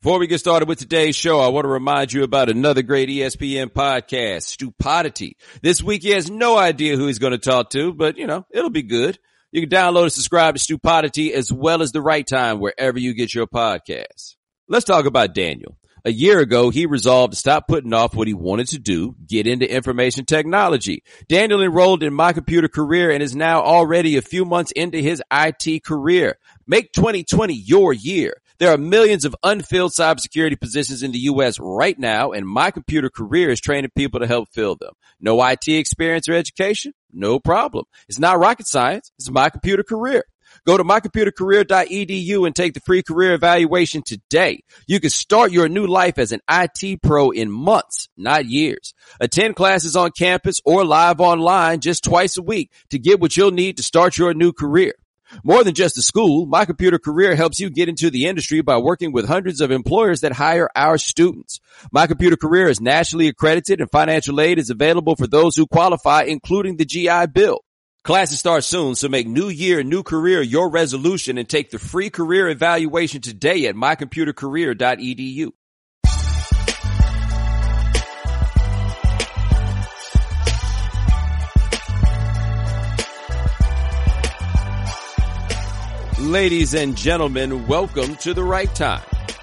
Before we get started with today's show, I want to remind you about another great ESPN podcast, Stupidity. This week he has no idea who he's going to talk to, but it'll be good. You can download and subscribe to Stupidity as well as The Right Time wherever you get your podcasts. Let's talk about Daniel. A year ago, he resolved to stop putting off what he wanted to do, get into information technology. Daniel enrolled in My Computer Career and is now already a few months into his IT career. Make 2020 your year. There are millions of unfilled cybersecurity positions in the U.S. right now, and My Computer Career is training people to help fill them. No IT experience or education? No problem. It's not rocket science. It's My Computer Career. Go to mycomputercareer.edu and take the free career evaluation today. You can start your new life as an IT pro in months, not years. Attend classes on campus or live online just twice a week to get what you'll need to start your new career. More than just a school, My Computer Career helps you get into the industry by working with hundreds of employers that hire our students. My Computer Career is nationally accredited and financial aid is available for those who qualify, including the GI Bill. Classes start soon, so make new year, new career your resolution and take the free career evaluation today at mycomputercareer.edu. Ladies and gentlemen, welcome to The Right Time.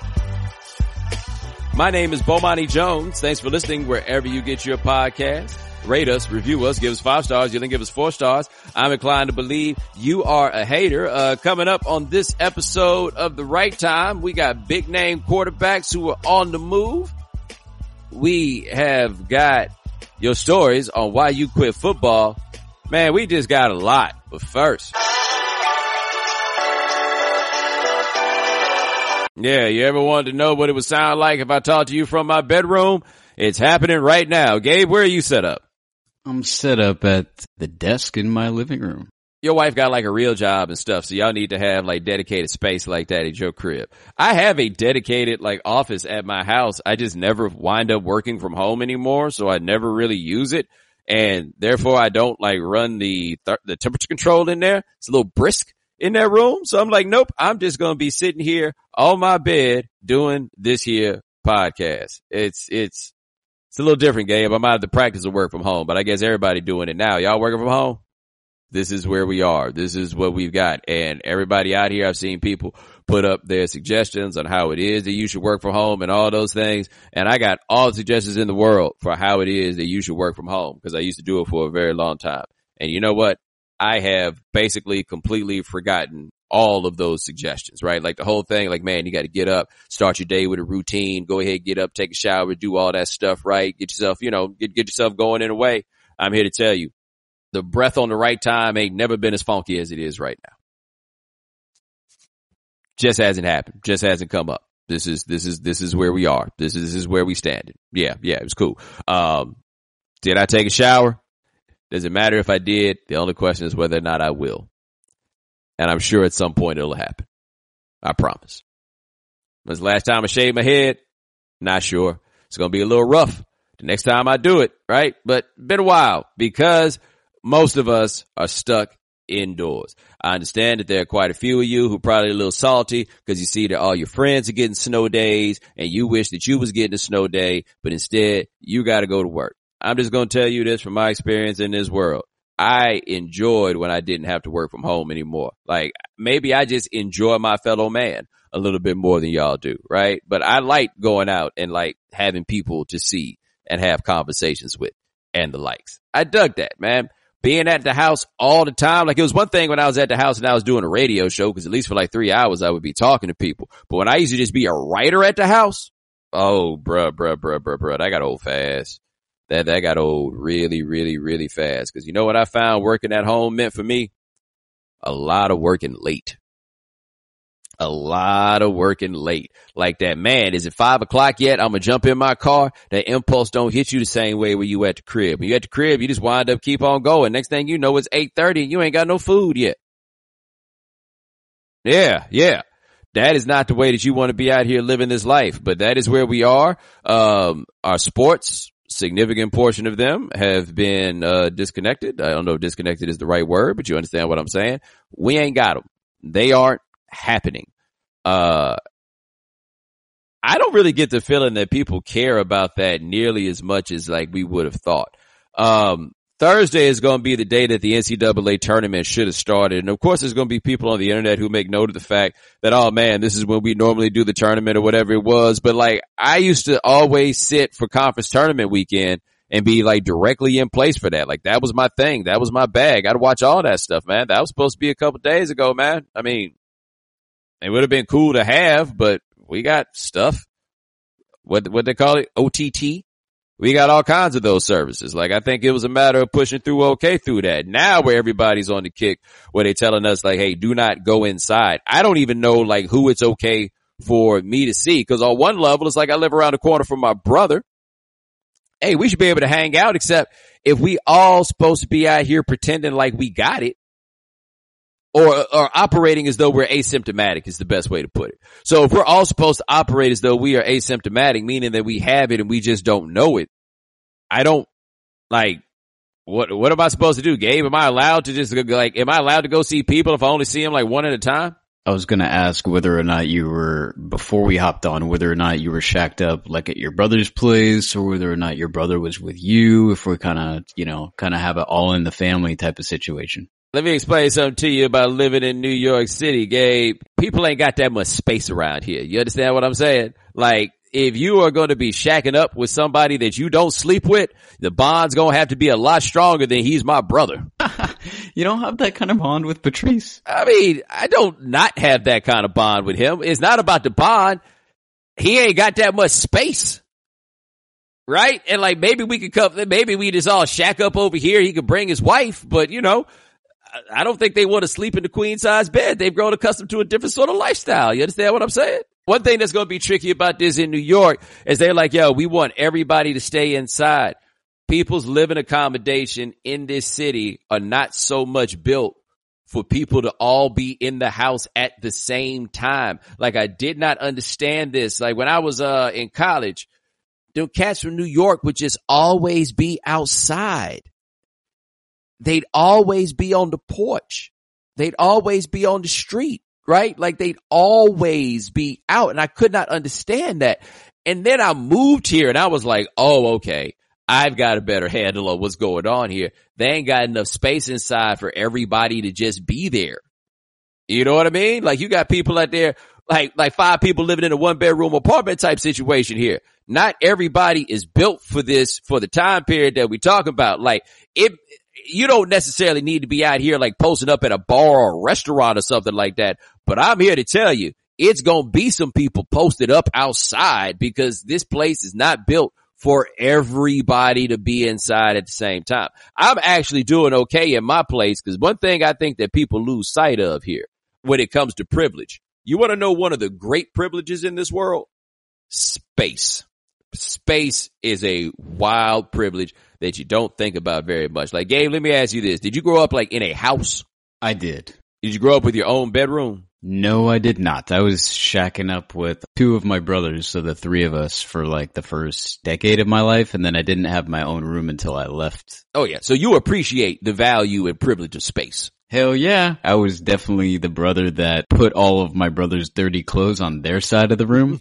My name is Bomani Jones. Thanks for listening wherever you get your podcast. Rate us, review us, give us 5 stars. You then give us 4 stars. I'm inclined to believe you are a hater. Coming up on this episode of The Right Time, we got big name quarterbacks who are on the move. We have got your stories on why you quit football. Man, we just got a lot. But first, yeah, you ever wanted to know what it would sound like if I talked to you from my bedroom? It's happening right now. Gabe, where are you set up? I'm set up at the desk in my living room. Your wife got like a real job and stuff, so y'all need to have like dedicated space like that at your crib. I have a dedicated like office at my house. I just never wind up working from home anymore, so I never really use it. And therefore I don't like run the temperature control in there. It's a little brisk in that room. So I'm like, nope, I'm just going to be sitting here on my bed doing this here podcast. It's a little different, Gabe. I'm out of the practice of work from home, but I guess everybody doing it now. Y'all working from home? This is where we are. This is what we've got. And everybody out here, I've seen people put up their suggestions on how it is that you should work from home and all those things. And I got all the suggestions in the world for how it is that you should work from home because I used to do it for a very long time. And you know what? I have basically completely forgotten all of those suggestions, right? Like the whole thing, like, man, you got to get up, start your day with a routine, go ahead, get up, take a shower, do all that stuff, right? Get yourself, get yourself going in a way. I'm here to tell you, the breath on The Right Time ain't never been as funky as it is right now. Just hasn't happened. Just hasn't come up. This is where we are. This is where we stand. Yeah, it was cool. Did I take a shower? Does it matter if I did? The only question is whether or not I will. And I'm sure at some point it'll happen. I promise. When's the last time I shaved my head? Not sure. It's going to be a little rough the next time I do it, right? But been a while because most of us are stuck indoors. I understand that there are quite a few of you who probably a little salty because you see that all your friends are getting snow days and you wish that you was getting a snow day, but instead you got to go to work. I'm just going to tell you this from my experience in this world. I enjoyed when I didn't have to work from home anymore. Like maybe I just enjoy my fellow man a little bit more than y'all do, right? But I like going out and like having people to see and have conversations with and the likes. I dug that, man. Being at the house all the time. Like it was one thing when I was at the house and I was doing a radio show because at least for like 3 hours I would be talking to people. But when I used to just be a writer at the house, oh, bruh, that got old fast. That got old really, really, really fast. Because you know what I found working at home meant for me? A lot of working late. A lot of working late. Like that, man, is it 5 o'clock yet? I'm going to jump in my car. That impulse don't hit you the same way when you at the crib. When you at the crib, you just wind up keep on going. Next thing you know, it's 8:30 and you ain't got no food yet. Yeah. That is not the way that you want to be out here living this life. But that is where we are. Our sports, significant portion of them have been disconnected. I don't know if disconnected is the right word, but you understand what I'm saying. We ain't got them. They aren't happening. I don't really get the feeling that people care about that nearly as much as like we would have thought. Thursday is going to be the day that the NCAA tournament should have started. And of course, there's going to be people on the internet who make note of the fact that, oh man, this is when we normally do the tournament or whatever it was. But like, I used to always sit for conference tournament weekend and be like directly in place for that. Like that was my thing. That was my bag. I'd watch all that stuff, man. That was supposed to be a couple days ago, man. I mean, it would have been cool to have, but we got stuff. What they call it? OTT. We got all kinds of those services. Like, I think it was a matter of pushing through through that. Now where everybody's on the kick, where they telling us like, hey, do not go inside. I don't even know like who it's okay for me to see. Cause on one level, it's like I live around the corner from my brother. Hey, we should be able to hang out, except if we all supposed to be out here pretending like we got it. Or operating as though we're asymptomatic is the best way to put it. So if we're all supposed to operate as though we are asymptomatic, meaning that we have it and we just don't know it, I don't like, what am I supposed to do? Gabe, am I allowed to just like, am I allowed to go see people if I only see them like one at a time? I was going to ask whether or not you were, before we hopped on, whether or not you were shacked up like at your brother's place or whether or not your brother was with you, if we're kind of have it all in the family type of situation. Let me explain something to you about living in New York City, Gabe. People ain't got that much space around here. You understand what I'm saying? Like, if you are going to be shacking up with somebody that you don't sleep with, the bond's going to have to be a lot stronger than he's my brother. You don't have that kind of bond with Patrice? I mean, I don't not have that kind of bond with him. It's not about the bond. He ain't got that much space. Right? And like, maybe we could come, maybe we just all shack up over here. He could bring his wife, but you know, I don't think they want to sleep in the queen size bed. They've grown accustomed to a different sort of lifestyle. You understand what I'm saying? One thing that's going to be tricky about this in New York is they're like, yo, we want everybody to stay inside. People's living accommodation in this city are not so much built for people to all be in the house at the same time. Like, I did not understand this. Like, when I was in college, the cats from New York would just always be outside. They'd always be on the porch. They'd always be on the street, right? Like, they'd always be out, and I could not understand that. And then I moved here and I was like, oh, okay, I've got a better handle on what's going on here. They ain't got enough space inside for everybody to just be there. You know what I mean? Like, you got people out there, like 5 people living in a 1-bedroom apartment type situation here. Not everybody is built for this, for the time period that we talk about. Like, you don't necessarily need to be out here like posting up at a bar or a restaurant or something like that. But I'm here to tell you, it's going to be some people posted up outside because this place is not built for everybody to be inside at the same time. I'm actually doing okay in my place because one thing I think that people lose sight of here when it comes to privilege. You want to know one of the great privileges in this world? Space. Space is a wild privilege that you don't think about very much. Like, Gabe, let me ask you this. Did you grow up like in a house? I did. Did you grow up with your own bedroom? No, I did not. I was shacking up with 2 of my brothers, so the 3 of us for like the first decade of my life, and then I didn't have my own room until I left. Oh yeah, so you appreciate the value and privilege of space. Hell yeah. I was definitely the brother that put all of my brother's dirty clothes on their side of the room.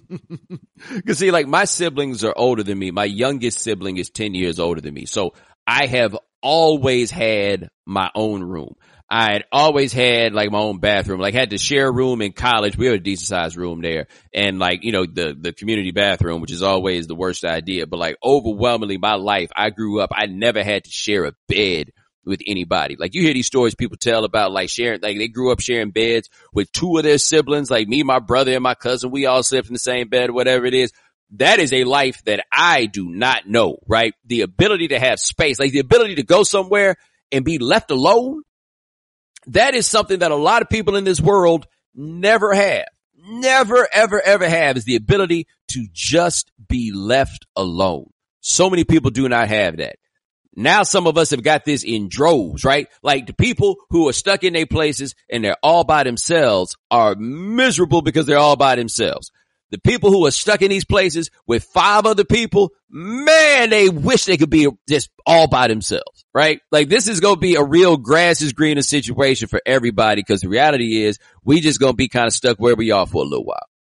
Cause see, like, my siblings are older than me. My youngest sibling is 10 years older than me. So I have always had my own room. I had always had like my own bathroom, like had to share a room in college. We had a decent sized room there, and like, you know, the community bathroom, which is always the worst idea. But like, overwhelmingly my life, I grew up, I never had to share a bed with anybody. Like, you hear these stories people tell about like sharing, like they grew up sharing beds with 2 of their siblings, like me, my brother, and my cousin. We all slept in the same bed, whatever it is. That is a life that I do not know, right? The ability to have space, like the ability to go somewhere and be left alone. That is something that a lot of people in this world never have. Never, ever, ever have, is the ability to just be left alone. So many people do not have that. Now some of us have got this in droves, right? Like, the people who are stuck in their places and they're all by themselves are miserable because they're all by themselves. The people who are stuck in these places with 5 other people, man, they wish they could be just all by themselves, right? Like, this is going to be a real grass is greener situation for everybody, because the reality is we just going to be kind of stuck where we are for a little while.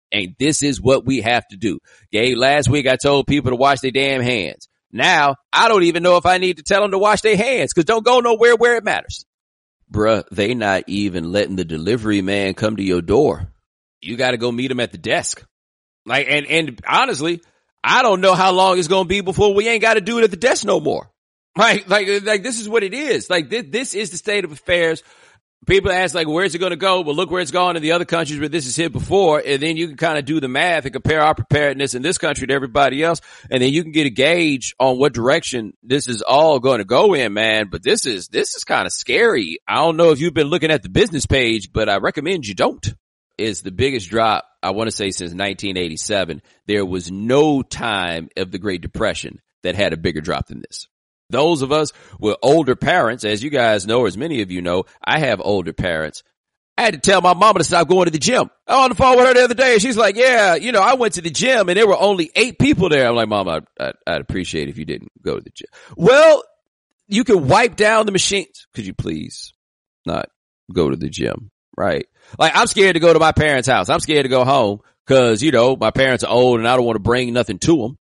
And this is what we have to do. Okay, last week I told people to wash their damn hands. Now, I don't even know if I need to tell them to wash their hands because don't go nowhere where it matters. Bruh, they not even letting the delivery man come to your door. You got to go meet him at the desk. Like, and honestly, I don't know how long it's going to be before we ain't got to do it at the desk no more. Like this is what it is. Like this is the state of affairs. People ask like, where's it going to go? Well, look where it's gone in the other countries where this is hit before. And then you can kind of do the math and compare our preparedness in this country to everybody else. And then you can get a gauge on what direction this is all going to go in, man. But this is kind of scary. I don't know if you've been looking at the business page, but I recommend you don't. It's the biggest drop, I want to say, since 1987. There was no time of the Great Depression that had a bigger drop than this. Those of us with older parents, as you guys know, as many of you know, I have older parents. I had to tell my mama to stop going to the gym. I was on the phone with her the other day, and she's like, yeah, you know, I went to the gym, and there were only 8 people there. I'm like, Mama, I'd appreciate if you didn't go to the gym. Well, you can wipe down the machines. Could you please not go to the gym? Right? Like, I'm scared to go to my parents' house. I'm scared to go home because, you know, my parents are old, and I don't want to bring nothing to them.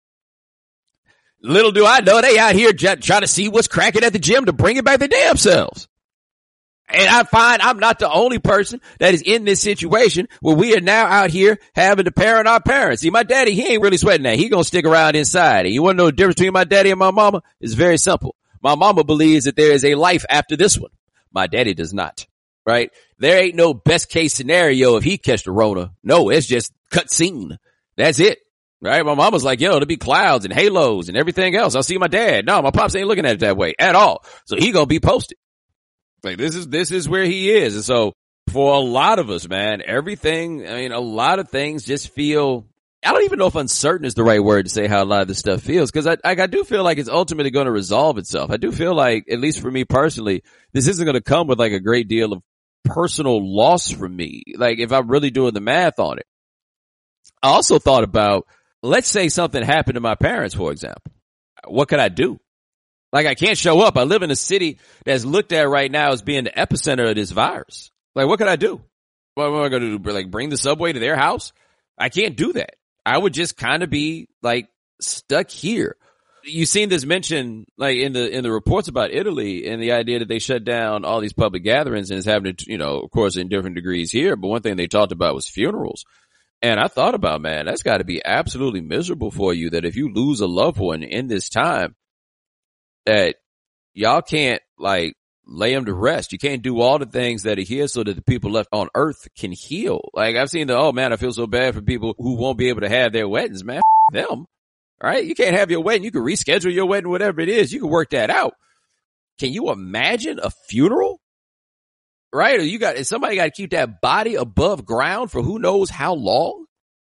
Little do I know, they out here trying to see what's cracking at the gym to bring it back their damn selves. And I find I'm not the only person that is in this situation where we are now out here having to parent our parents. See, my daddy, he ain't really sweating that. He gonna stick around inside. And you want to know the difference between my daddy and my mama? It's very simple. My mama believes that there is a life after this one. My daddy does not, right? There ain't no best case scenario if he catch the Rona. No, it's just cut scene. That's it. Right? My mama's like, yo, there'll be clouds and halos and everything else. I'll see my dad. No, my pops ain't looking at it that way at all. So he gonna be posted. Like, this is where he is. And so for a lot of us, man, a lot of things just feel, I don't even know if uncertain is the right word to say how a lot of this stuff feels. Cause I do feel like it's ultimately going to resolve itself. I do feel like, at least for me personally, this isn't going to come with like a great deal of personal loss for me. Like, if I'm really doing the math on it. I also thought about, let's say something happened to my parents, for example. What could I do? Like, I can't show up. I live in a city that's looked at right now as being the epicenter of this virus. Like, what could I do? What am I going to do? Like, bring the subway to their house? I can't do that. I would just kind of be like stuck here. You've seen this mentioned like in the reports about Italy and the idea that they shut down all these public gatherings, and it's happening, you know, of course, in different degrees here. But one thing they talked about was funerals. And I thought about, man, that's got to be absolutely miserable for you that if you lose a loved one in this time, that y'all can't like lay them to rest. You can't do all the things that are here so that the people left on earth can heal. Like, I've seen oh man, I feel so bad for people who won't be able to have their weddings, man. Them, right? You can't have your wedding. You can reschedule your wedding, whatever it is. You can work that out. Can you imagine a funeral? Right? Or somebody got to keep that body above ground for who knows how long?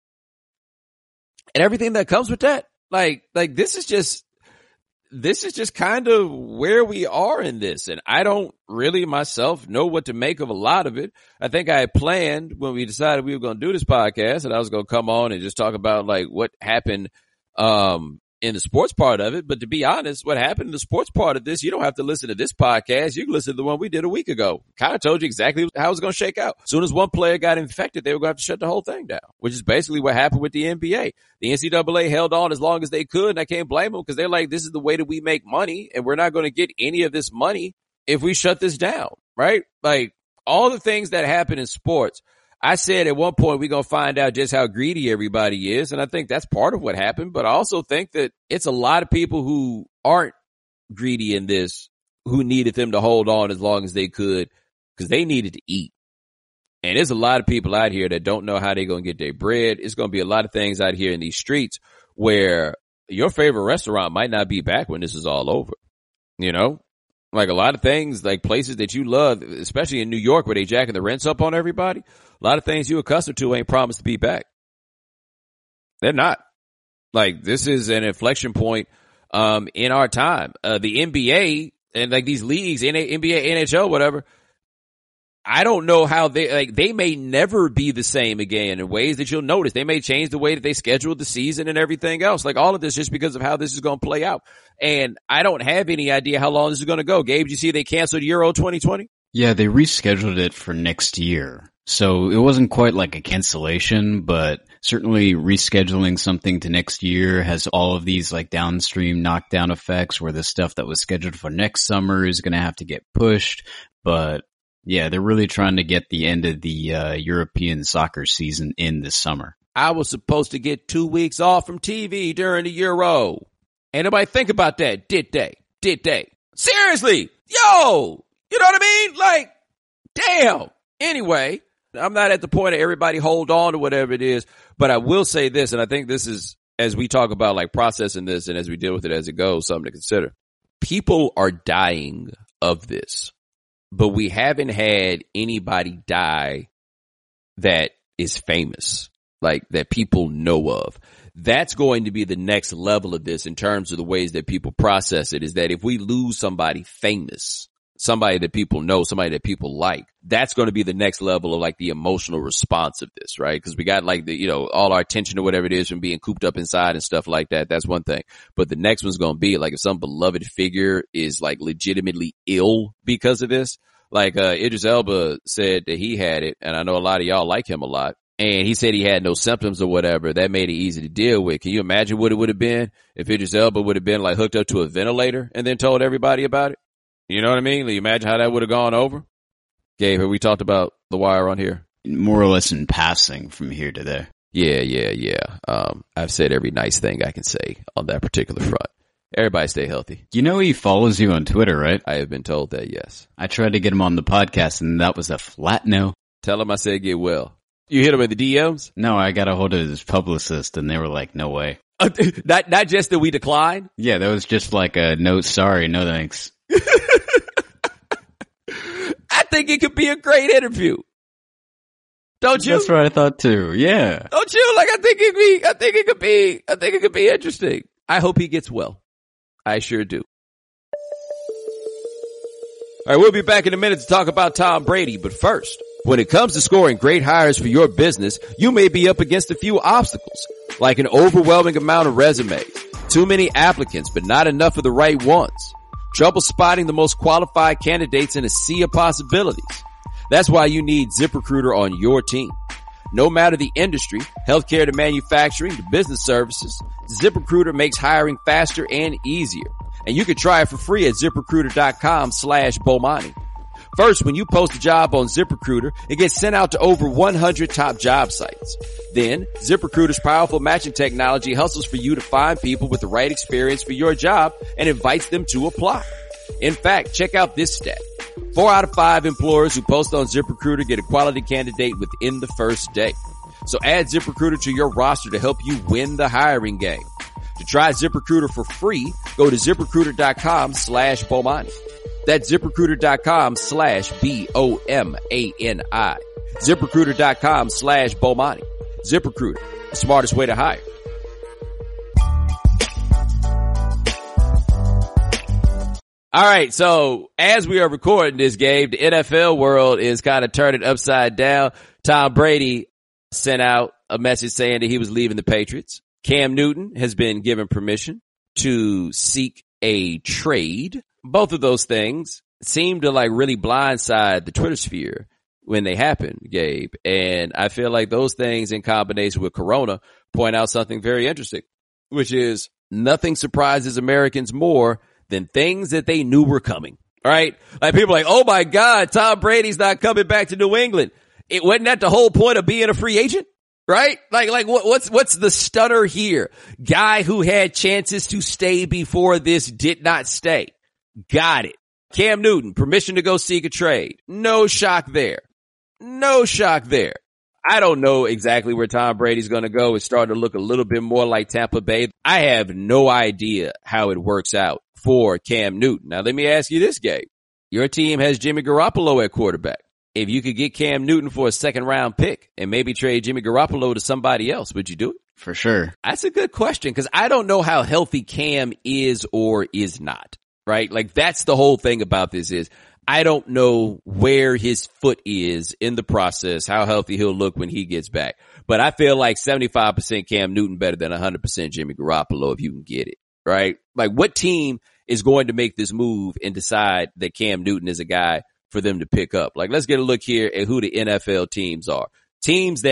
And everything that comes with that. Like this is just kind of where we are in this. And I don't really myself know what to make of a lot of it. I think I had planned when we decided we were going to do this podcast and I was going to come on and just talk about like what happened, in the sports part of it. But to be honest, what happened in the sports part of this, you don't have to listen to this podcast. You can listen to the one we did a week ago. Kind of told you exactly how it was going to shake out. As soon as one player got infected, they were going to have to shut the whole thing down, which is basically what happened with the NBA. The NCAA held on as long as they could, and I can't blame them because they're like, this is the way that we make money, and we're not going to get any of this money if we shut this down, right? Like, all the things that happen in sports, I said at one point we're going to find out just how greedy everybody is, and I think that's part of what happened, but I also think that it's a lot of people who aren't greedy in this who needed them to hold on as long as they could because they needed to eat. And there's a lot of people out here that don't know how they're going to get their bread. It's going to be a lot of things out here in these streets where your favorite restaurant might not be back when this is all over, you know? Like a lot of things, like places that you love, especially in New York where they jacking the rents up on everybody, a lot of things you're accustomed to ain't promised to be back. They're not. Like, this is an inflection point in our time. The NBA and like these leagues, NBA, NHL, whatever, I don't know how they may never be the same again in ways that you'll notice. They may change the way that they schedule the season and everything else. Like all of this just because of how this is going to play out. And I don't have any idea how long this is going to go. Gabe, did you see they canceled Euro 2020? Yeah, they rescheduled it for next year. So it wasn't quite like a cancellation, but certainly rescheduling something to next year has all of these like downstream knockdown effects where the stuff that was scheduled for next summer is going to have to get pushed. But yeah, they're really trying to get the end of the European soccer season in this summer. I was supposed to get 2 weeks off from TV during the Euro. Ain't nobody think about that, did they? Did they? Seriously, yo, you know what I mean? Like, damn. Anyway, I'm not at the point of everybody hold on to whatever it is, but I will say this, and I think this is, as we talk about like processing this and as we deal with it as it goes, something to consider. People are dying of this, but we haven't had anybody die that is famous, like that people know of. That's going to be the next level of this in terms of the ways that people process it, is that if we lose somebody famous, somebody that people know, somebody that people like, that's going to be the next level of like the emotional response of this, right? Because we got like the, you know, all our attention or whatever it is from being cooped up inside and stuff like that. That's one thing. But the next one's going to be like if some beloved figure is like legitimately ill because of this. Like, Idris Elba said that he had it, and I know a lot of y'all like him a lot. And he said he had no symptoms or whatever. That made it easy to deal with. Can you imagine what it would have been if Idris Elba would have been like hooked up to a ventilator and then told everybody about it? You know what I mean? Like, imagine how that would have gone over. Gabe, have we talked about The Wire on here? More or less in passing from here to there. Yeah. I've said every nice thing I can say on that particular front. Everybody stay healthy. You know he follows you on Twitter, right? I have been told that, yes. I tried to get him on the podcast, and that was a flat no. Tell him I said get well. You hit him in the DMs? No, I got a hold of his publicist, and they were like, no way. Not just that we declined? Yeah, that was just like a no, sorry, no thanks. I think it could be a great interview. Don't you? That's what I thought too. Yeah. Don't you? Like, I think it could be interesting. I hope he gets well. I sure do. All right, we'll be back in a minute to talk about Tom Brady, but first, when it comes to scoring great hires for your business, you may be up against a few obstacles, like an overwhelming amount of resumes, too many applicants, but not enough of the right ones, trouble spotting the most qualified candidates in a sea of possibilities. That's why you need ZipRecruiter on your team. No matter the industry, healthcare to manufacturing to business services, ZipRecruiter makes hiring faster and easier. And you can try it for free at ZipRecruiter.com/Bomani. First, when you post a job on ZipRecruiter, it gets sent out to over 100 top job sites. Then, ZipRecruiter's powerful matching technology hustles for you to find people with the right experience for your job and invites them to apply. In fact, check out this stat. 4 out of 5 employers who post on ZipRecruiter get a quality candidate within the first day. So add ZipRecruiter to your roster to help you win the hiring game. To try ZipRecruiter for free, go to ZipRecruiter.com/Bomani. That's ZipRecruiter.com/BOMANI. ZipRecruiter.com/Bomani. ZipRecruiter, the smartest way to hire. All right, so as we are recording this, Gabe, the NFL world is kind of turning upside down. Tom Brady sent out a message saying that he was leaving the Patriots. Cam Newton has been given permission to seek a trade. Both of those things seem to like really blindside the Twitter sphere when they happen, Gabe. And I feel like those things in combination with Corona point out something very interesting, which is nothing surprises Americans more than things that they knew were coming. All right. Like people are like, oh my God, Tom Brady's not coming back to New England. It wasn't that the whole point of being a free agent? Right? Like what's the stutter here? Guy who had chances to stay before this did not stay. Got it. Cam Newton, permission to go seek a trade. No shock there. No shock there. I don't know exactly where Tom Brady's going to go. It's starting to look a little bit more like Tampa Bay. I have no idea how it works out for Cam Newton. Now, let me ask you this, Gabe. Your team has Jimmy Garoppolo at quarterback. If you could get Cam Newton for a second-round pick and maybe trade Jimmy Garoppolo to somebody else, would you do it? For sure. That's a good question because I don't know how healthy Cam is or is not, right? Like, that's the whole thing about this is I don't know where his foot is in the process, how healthy he'll look when he gets back. But I feel like 75% Cam Newton better than 100% Jimmy Garoppolo if you can get it, right? Like, what team is going to make this move and decide that Cam Newton is a guy for them to pick up? Like, let's get a look here at who the NFL teams are. Teams that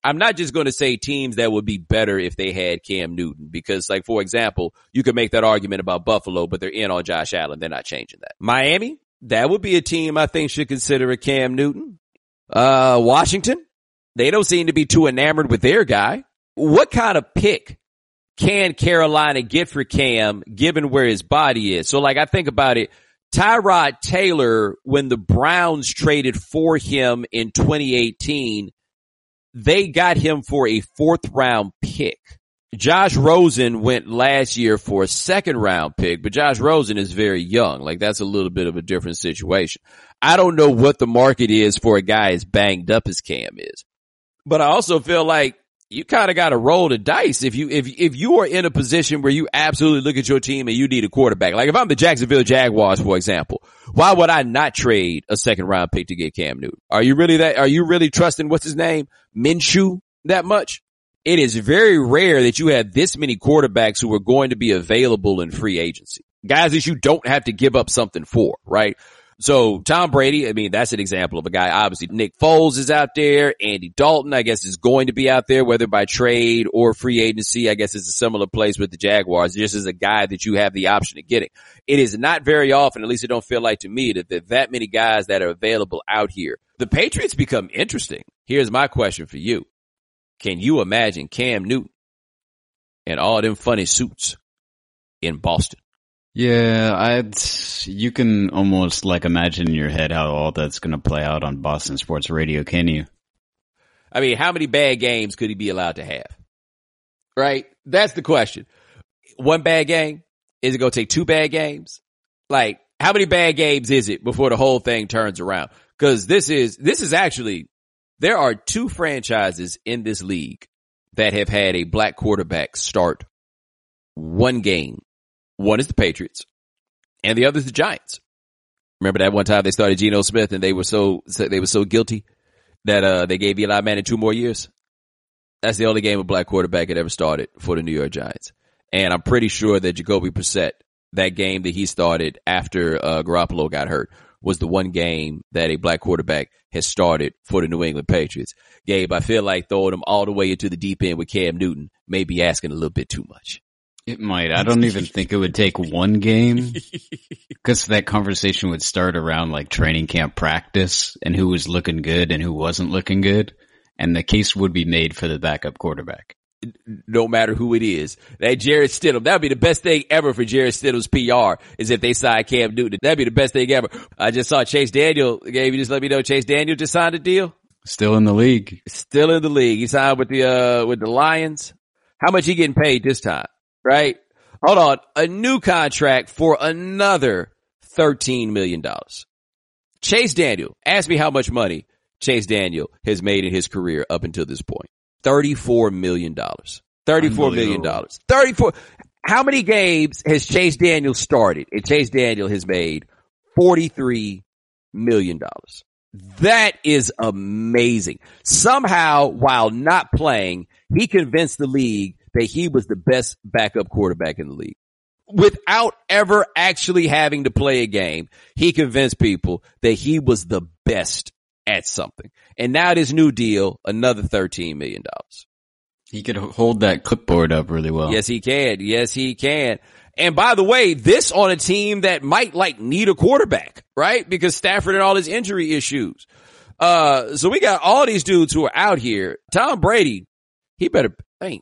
I'm not just going to say teams that would be better if they had Cam Newton, because, like, for example, you could make that argument about Buffalo, but they're in on Josh Allen. They're not changing that. Miami, that would be a team I think should consider a Cam Newton. Washington, they don't seem to be too enamored with their guy. What kind of pick can Carolina get for Cam given where his body is? So, like, I think about it. Tyrod Taylor, when the Browns traded for him in 2018, they got him for a 4th round pick. Josh Rosen went last year for a 2nd round pick, but Josh Rosen is very young. Like, that's a little bit of a different situation. I don't know what the market is for a guy as banged up as Cam is, but I also feel like you kind of got to roll the dice if you are in a position where you absolutely look at your team and you need a quarterback. Like, if I'm the Jacksonville Jaguars, for example, why would I not trade a 2nd round pick to get Cam Newton? Are you really trusting what's his name, Minshew, that much? It is very rare that you have this many quarterbacks who are going to be available in free agency. Guys that you don't have to give up something for, right? So Tom Brady, I mean, that's an example of a guy. Obviously, Nick Foles is out there. Andy Dalton, I guess, is going to be out there, whether by trade or free agency. I guess it's a similar place with the Jaguars, just as a guy that you have the option of getting. It is not very often, at least it don't feel like to me, that there are that many guys that are available out here. The Patriots become interesting. Here's my question for you. Can you imagine Cam Newton and all them funny suits in Boston? Yeah, you can almost like imagine in your head how all that's going to play out on Boston Sports Radio, can you? I mean, how many bad games could he be allowed to have? Right? That's the question. One bad game? Is it going to take 2 bad games? Like, how many bad games is it before the whole thing turns around? Because this is actually, there are 2 franchises in this league that have had a black quarterback start one game. One is the Patriots, and the other is the Giants. Remember that one time they started Geno Smith, and they were so guilty that they gave Eli Manning 2 more years? That's the only game a black quarterback had ever started for the New York Giants. And I'm pretty sure that Jacoby Brissett, that game that he started after Garoppolo got hurt, was the one game that a black quarterback has started for the New England Patriots. Gabe, I feel like throwing them all the way into the deep end with Cam Newton may be asking a little bit too much. It might. I don't even think it would take one game, because that conversation would start around like training camp practice and who was looking good and who wasn't looking good. And the case would be made for the backup quarterback. No matter who it is. That Jarrett Stidham, that would be the best thing ever for Jarrett Stidham's PR, is if they sign Cam Newton. That'd be the best thing ever. I just saw Chase Daniel, Gabe, you just let me know Chase Daniel just signed a deal. Still in the league. Still in the league. He signed with the Lions. How much he getting paid this time? Right? Hold on. A new contract for another $13 million. Chase Daniel. Ask me how much money Chase Daniel has made in his career up until this point. $34 million. $34 million. 34. How many games has Chase Daniel started? And Chase Daniel has made $43 million. That is amazing. Somehow, while not playing, he convinced the league that he was the best backup quarterback in the league. Without ever actually having to play a game, he convinced people that he was the best at something. And now this new deal, another $13 million. He could hold that clipboard up really well. Yes, he can. Yes, he can. And by the way, this on a team that might need a quarterback, right? Because Stafford and all his injury issues. So we got all these dudes who are out here. Tom Brady, he better,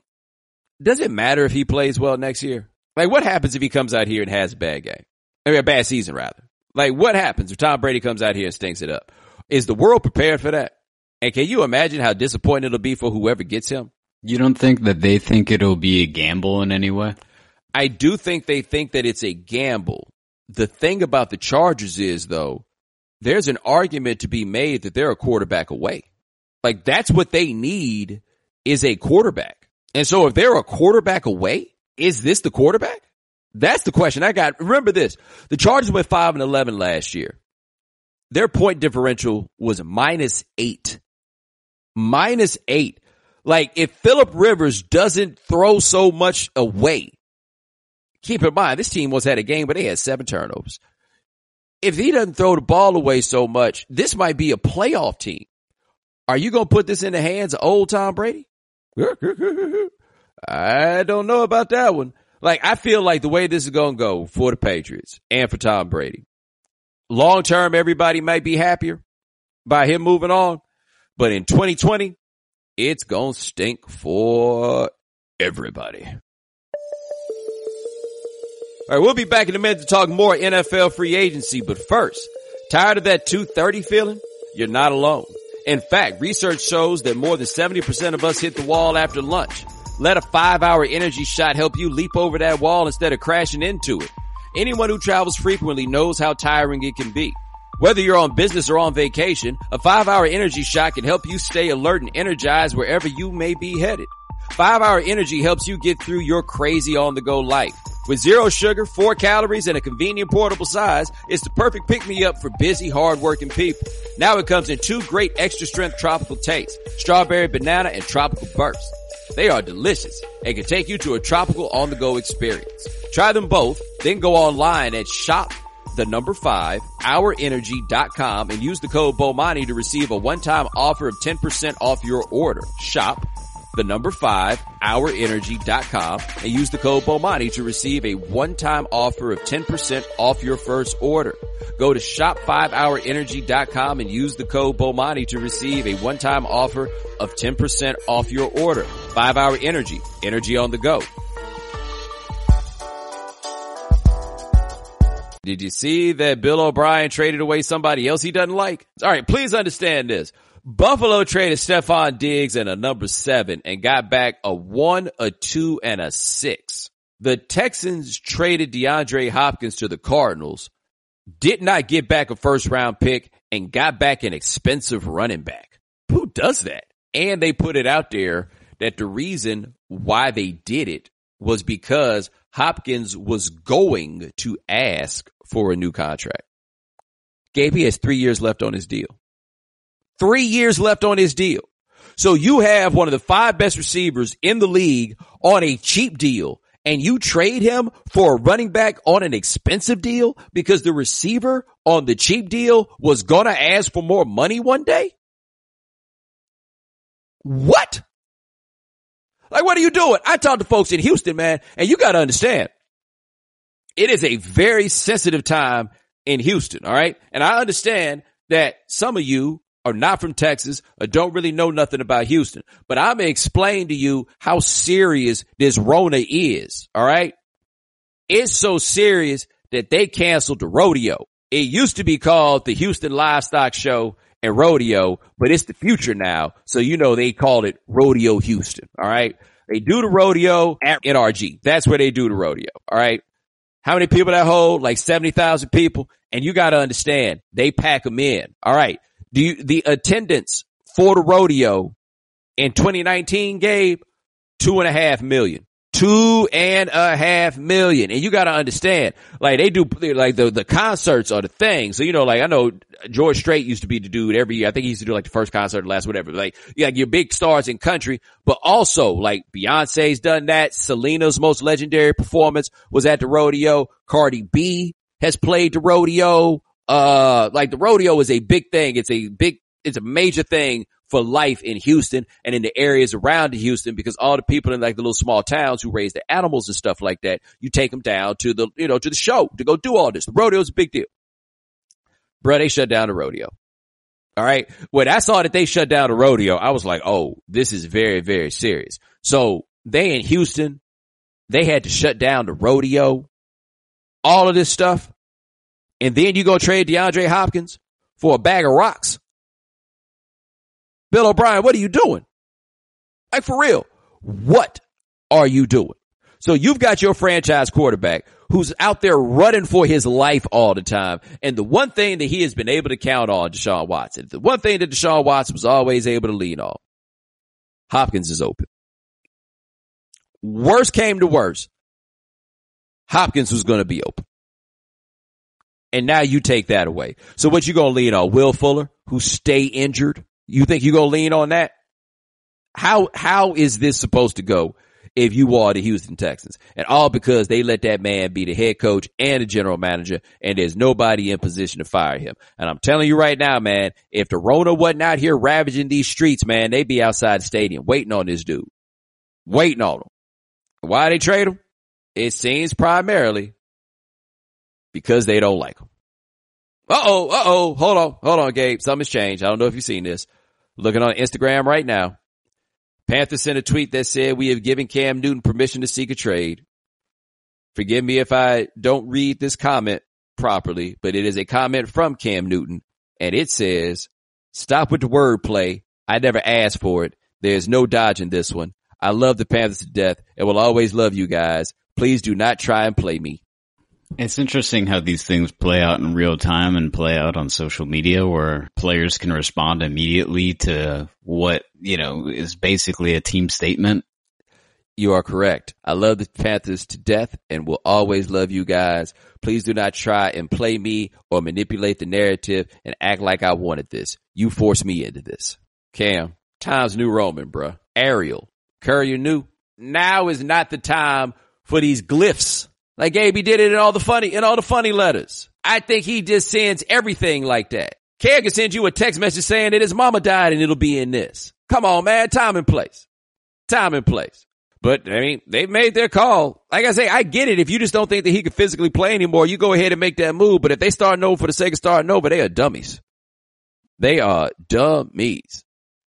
does it matter if he plays well next year? Like, what happens if he comes out here and has a bad game? A bad season, rather. Like, what happens if Tom Brady comes out here and stinks it up? Is the world prepared for that? And can you imagine how disappointing it'll be for whoever gets him? You don't think that they think it'll be a gamble in any way? I do think they think that it's a gamble. The thing about the Chargers is, though, there's an argument to be made that they're a quarterback away. Like, that's what they need, is a quarterback. And so if they're a quarterback away, is this the quarterback? That's the question I got. Remember this. The Chargers went 5-11 last year. Their point differential was -8. -8. Like, if Phillip Rivers doesn't throw so much away, keep in mind, this team once had a game, but they had 7 turnovers. If he doesn't throw the ball away so much, this might be a playoff team. Are you going to put this in the hands of old Tom Brady? I don't know about that one. Like, I feel like the way this is going to go for the Patriots and for Tom Brady, long term, everybody might be happier by him moving on. But in 2020, it's going to stink for everybody. All right, we'll be back in a minute to talk more NFL free agency. But first, tired of that 2:30 feeling? You're not alone. In fact, research shows that more than 70% of us hit the wall after lunch. Let a 5-hour energy shot help you leap over that wall instead of crashing into it. Anyone who travels frequently knows how tiring it can be. Whether you're on business or on vacation, a 5-hour energy shot can help you stay alert and energized wherever you may be headed. 5-hour energy helps you get through your crazy on-the-go life. With 0 sugar, 4 calories, and a convenient portable size, it's the perfect pick-me-up for busy, hard-working people. Now it comes in 2 great extra-strength tropical tastes, strawberry banana and tropical burst. They are delicious and can take you to a tropical on-the-go experience. Try them both, then go online at shop5hourenergy.com and use the code Bomani to receive a one-time offer of 10% off your order. Shop5hourenergy.com and use the code Bomani to receive a one-time offer of 10% off your first order. Go to shop5hourenergy.com and use the code Bomani to receive a one-time offer of 10% off your order. 5-Hour Energy, energy on the go. Did you see that Bill O'Brien traded away somebody else he doesn't like? All right, please understand this. Buffalo traded Stephon Diggs and a number 7 and got back a 1, a 2, and a 6. The Texans traded DeAndre Hopkins to the Cardinals, did not get back a first-round pick, and got back an expensive running back. Who does that? And they put it out there that the reason why they did it was because Hopkins was going to ask for a new contract. Gabe, he has 3 years left on his deal. 3 years left on his deal. So you have one of the 5 best receivers in the league on a cheap deal, and you trade him for a running back on an expensive deal because the receiver on the cheap deal was going to ask for more money one day? What? Like, what are you doing? I talked to folks in Houston, man, and you got to understand, it is a very sensitive time in Houston, all right? And I understand that some of you are not from Texas or don't really know nothing about Houston, but I'm going to explain to you how serious this Rona is, all right? It's so serious that they canceled the rodeo. It used to be called the Houston Livestock Show and Rodeo, but it's the future now. So, you know, they call it Rodeo Houston. All right. They do the rodeo at NRG. That's where they do the rodeo. All right. How many people that hold? Like 70,000 people. And you got to understand, they pack them in. All right. The attendance for the rodeo in 2019, Gabe, 2.5 million. 2.5 million. And you got to understand, like, they do, like, the concerts are the thing. So, you know, like, I know George Strait used to be the dude every year. I think he used to do like the first concert, the last, whatever. Like, you got your big stars in country, but also like Beyonce's done that. Selena's most legendary performance was at the rodeo. Cardi B has played the rodeo. Like, the rodeo is a big thing. It's a major thing for life in Houston and in the areas around Houston, because all the people in like the little small towns who raise the animals and stuff like that, you take them down to the, you know, to the show to go do all this. The rodeo is a big deal. Bro, they shut down the rodeo. All right. When I saw that they shut down the rodeo, I was like, oh, this is very, very serious. So they in Houston, they had to shut down the rodeo, all of this stuff. And then you go trade DeAndre Hopkins for a bag of rocks. Bill O'Brien, what are you doing? Like, for real, what are you doing? So you've got your franchise quarterback who's out there running for his life all the time. And the one thing that he has been able to count on, Deshaun Watson, the one thing that Deshaun Watson was always able to lean on, Hopkins is open. Worst came to worst, Hopkins was going to be open. And now you take that away. So what you going to lean on? Will Fuller, who stay injured? You think you're going to lean on that? How is this supposed to go if you are the Houston Texans. And all because they let that man be the head coach and the general manager, and there's nobody in position to fire him. And I'm telling you right now, man, if the Rona wasn't out here ravaging these streets, man, they'd be outside the stadium waiting on this dude. Waiting on him. Why they trade him? It seems primarily because they don't like him. Hold on, Gabe. Something's changed. I don't know if you've seen this. Looking on Instagram right now. Panthers sent a tweet that said, we have given Cam Newton permission to seek a trade. Forgive me if I don't read this comment properly, but it is a comment from Cam Newton, and it says, stop with the wordplay. I never asked for it. There's no dodging this one. I love the Panthers to death and will always love you guys. Please do not try and play me. It's interesting how these things play out in real time and play out on social media where players can respond immediately to what, is basically a team statement. You are correct. I love the Panthers to death and will always love you guys. Please do not try and play me or manipulate the narrative and act like I wanted this. You forced me into this. Cam, Times New Roman, bruh. Ariel, Courier New. Now is not the time for these glyphs. Like Gabe, he did it in all the funny letters. I think he just sends everything like that. Cam can send you a text message saying that his mama died and it'll be in this. Come on, man. Time and place. But, they've made their call. Like I say, I get it. If you just don't think that he could physically play anymore, you go ahead and make that move. But if they start over for the sake of starting over, they are dummies. They are dummies.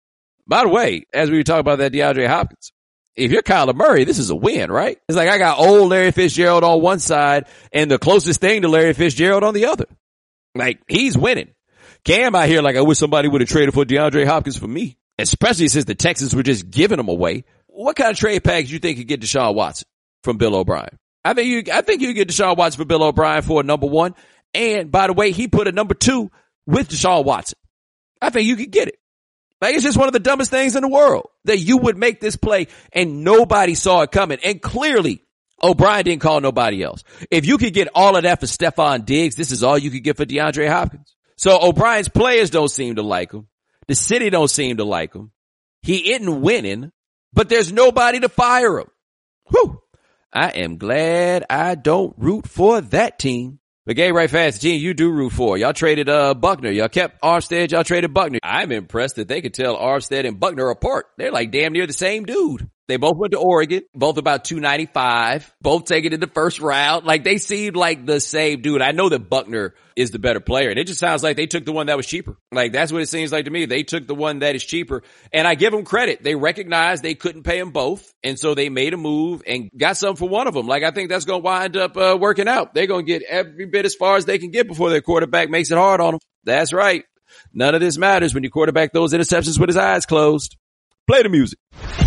By the way, as we were talking about that DeAndre Hopkins, if you're Kyler Murray, this is a win, right? It's like I got old Larry Fitzgerald on one side and the closest thing to Larry Fitzgerald on the other. Like, he's winning. Cam out here like, I wish somebody would have traded for DeAndre Hopkins for me, especially since the Texans were just giving him away. What kind of trade package you think could get Deshaun Watson from Bill O'Brien? I think you could get Deshaun Watson for Bill O'Brien for a number one. And by the way, he put a number two with Deshaun Watson. I think you could get it. Like, it's just one of the dumbest things in the world that you would make this play and nobody saw it coming. And clearly, O'Brien didn't call nobody else. If you could get all of that for Stephon Diggs, this is all you could get for DeAndre Hopkins. So O'Brien's players don't seem to like him. The city don't seem to like him. He isn't winning, but there's nobody to fire him. Whew. I am glad I don't root for that team. But Gabe, right fast, the team you do root for. Y'all traded Buckner. Y'all kept Armstead. Y'all traded Buckner. I'm impressed that they could tell Armstead and Buckner apart. They're like damn near the same dude. They both went to Oregon, both about 295, both taken in the first round. Like, they seemed like the same dude. I know that Buckner is the better player, and it just sounds like they took the one that was cheaper. Like, that's what it seems like to me. They took the one that is cheaper, and I give them credit. They recognized they couldn't pay them both, and so they made a move and got something for one of them. Like, I think that's going to wind up working out. They're going to get every bit as far as they can get before their quarterback makes it hard on them. That's right. None of this matters when your quarterback throws interceptions with his eyes closed. Play the music.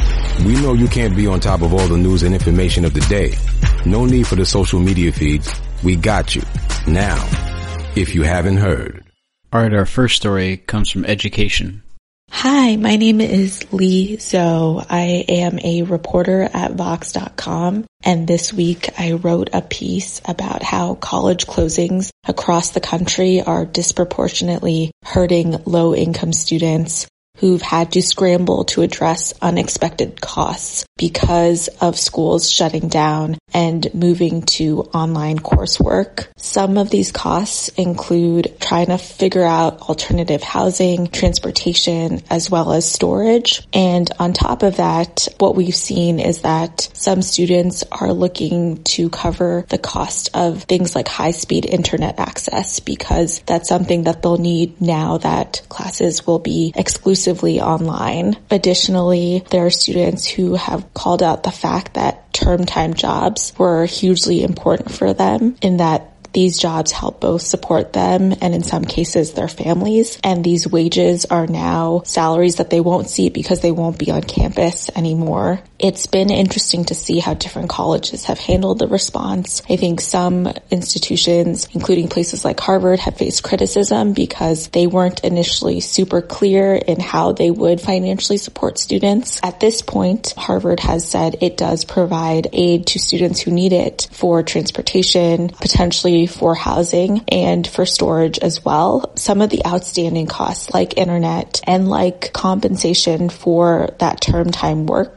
We know you can't be on top of all the news and information of the day. No need for the social media feeds. We got you. Now, if you haven't heard. All right, our first story comes from Education. Hi, my name is Lee Zoe. I am a reporter at Vox.com, and this week I wrote a piece about how college closings across the country are disproportionately hurting low-income students who've had to scramble to address unexpected costs because of schools shutting down and moving to online coursework. Some of these costs include trying to figure out alternative housing, transportation, as well as storage. And on top of that, what we've seen is that some students are looking to cover the cost of things like high-speed internet access because that's something that they'll need now that classes will be exclusively online. Additionally, there are students who have called out the fact that term time jobs were hugely important for them in that these jobs help both support them and in some cases their families. And these wages are now salaries that they won't see because they won't be on campus anymore. It's been interesting to see how different colleges have handled the response. I think some institutions, including places like Harvard, have faced criticism because they weren't initially super clear in how they would financially support students. At this point, Harvard has said it does provide aid to students who need it for transportation, potentially for housing, and for storage as well. Some of the outstanding costs like internet and like compensation for that term time work are still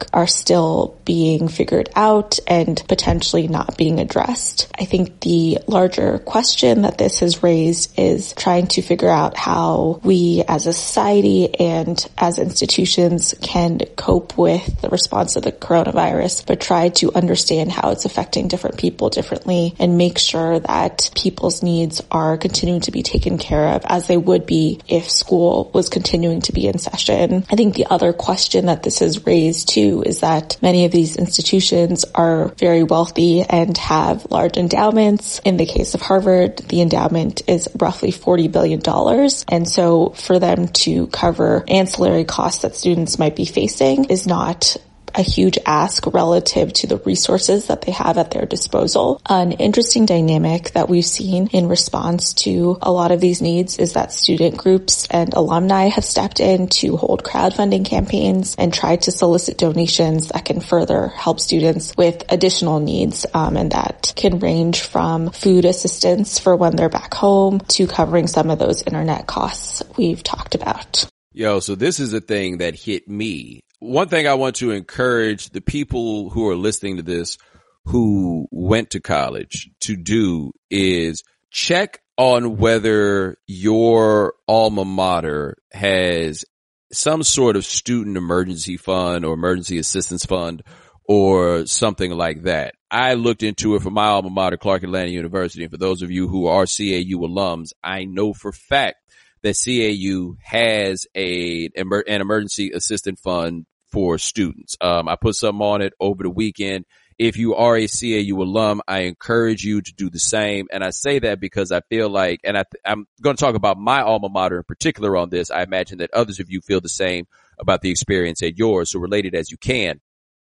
still being figured out and potentially not being addressed. I think the larger question that this has raised is trying to figure out how we as a society and as institutions can cope with the response of the coronavirus, but try to understand how it's affecting different people differently and make sure that people's needs are continuing to be taken care of as they would be if school was continuing to be in session. I think the other question that this has raised too is that many of these institutions are very wealthy and have large endowments. In the case of Harvard, the endowment is roughly $40 billion. And so for them to cover ancillary costs that students might be facing is not a huge ask relative to the resources that they have at their disposal. An interesting dynamic that we've seen in response to a lot of these needs is that student groups and alumni have stepped in to hold crowdfunding campaigns and try to solicit donations that can further help students with additional needs, and that can range from food assistance for when they're back home to covering some of those internet costs we've talked about. Yo, so this is a thing that hit me. One thing I want to encourage the people who are listening to this who went to college to do is check on whether your alma mater has some sort of student emergency fund or emergency assistance fund or something like that. I looked into it for my alma mater, Clark Atlanta University. And for those of you who are CAU alums, I know for fact that CAU has an emergency assistance fund for students. I put something on it over the weekend. If you are a CAU alum, I encourage you to do the same. And I say that because I feel like, and I'm going to talk about my alma mater in particular on this. I imagine that others of you feel the same about the experience at yours, so relate it as you can.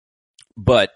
But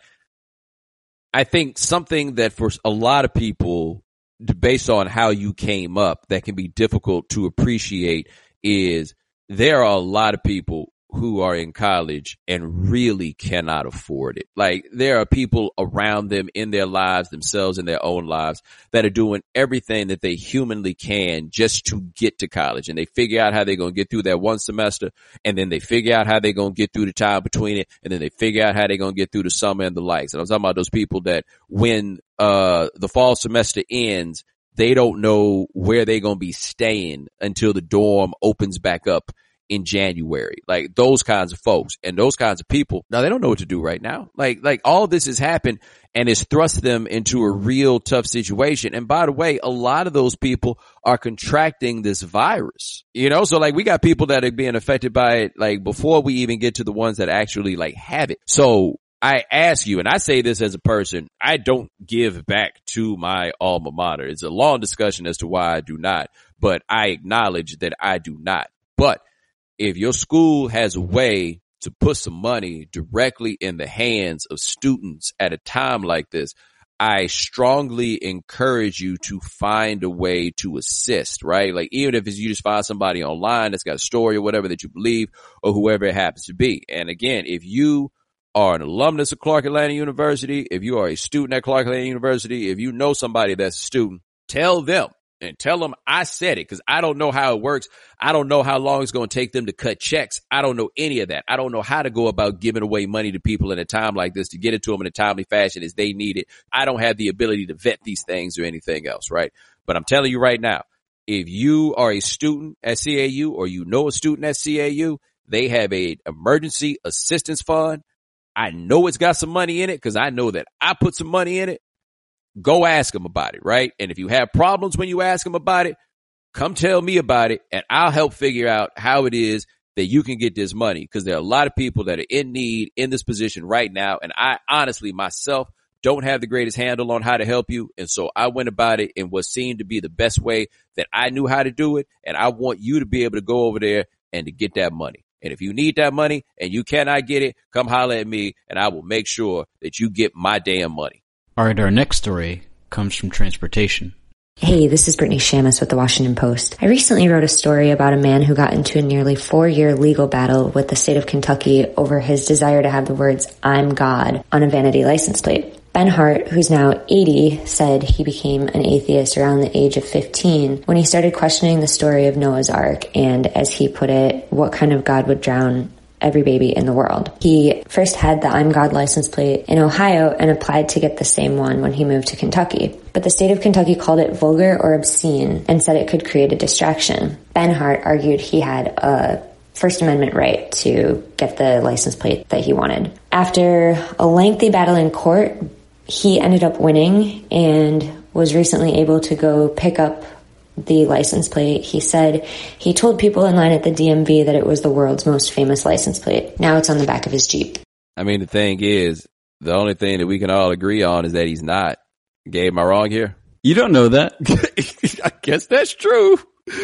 I think something that for a lot of people, based on how you came up, that can be difficult to appreciate is there are a lot of people who are in college and really cannot afford it. Like, there are people around them in their lives, themselves in their own lives, that are doing everything that they humanly can just to get to college. And they figure out how they're going to get through that one semester, and then they figure out how they're going to get through the time between it, and then they figure out how they're going to get through the summer and the likes. And I'm talking about those people that when the fall semester ends, they don't know where they're going to be staying until the dorm opens back up in January. Like, those kinds of folks and those kinds of people, now they don't know what to do right now. Like all of this has happened and it's thrust them into a real tough situation. And by the way, a lot of those people are contracting this virus, so like we got people that are being affected by it, like before we even get to the ones that actually like have it. So I ask you, and I say this as a person, I don't give back to my alma mater. It's a long discussion as to why I do not, but I acknowledge that I do not. But if your school has a way to put some money directly in the hands of students at a time like this, I strongly encourage you to find a way to assist, right? Like, even if it's you just find somebody online that's got a story or whatever that you believe, or whoever it happens to be. And again, if you are an alumnus of Clark Atlanta University, if you are a student at Clark Atlanta University, if you know somebody that's a student, tell them. And tell them I said it, because I don't know how it works. I don't know how long it's going to take them to cut checks. I don't know any of that. I don't know how to go about giving away money to people in a time like this to get it to them in a timely fashion as they need it. I don't have the ability to vet these things or anything else, right? But I'm telling you right now, if you are a student at CAU or you know a student at CAU, they have an emergency assistance fund. I know it's got some money in it because I know that I put some money in it. Go ask them about it, right? And if you have problems when you ask them about it, come tell me about it, and I'll help figure out how it is that you can get this money, because there are a lot of people that are in need in this position right now, and I honestly myself don't have the greatest handle on how to help you, and so I went about it in what seemed to be the best way that I knew how to do it, and I want you to be able to go over there and to get that money. And if you need that money and you cannot get it, come holler at me, and I will make sure that you get my damn money. All right, our next story comes from transportation. Hey, this is Brittany Shamus with the Washington Post. I recently wrote a story about a man who got into a nearly 4-year legal battle with the state of Kentucky over his desire to have the words "I'm God" on a vanity license plate. Ben Hart, who's now 80, said he became an atheist around the age of 15 when he started questioning the story of Noah's Ark and, as he put it, what kind of God would drown every baby in the world. He first had the I'm God license plate in Ohio and applied to get the same one when he moved to Kentucky. But the state of Kentucky called it vulgar or obscene and said it could create a distraction. Ben Hart argued he had a First Amendment right to get the license plate that he wanted. After a lengthy battle in court, he ended up winning and was recently able to go pick up the license plate. He said he told people in line at the DMV that it was the world's most famous license plate. Now it's on the back of his Jeep. I mean, the thing is, the only thing that we can all agree on is that he's not. Gabe, am I wrong here? You don't know that. I guess that's true.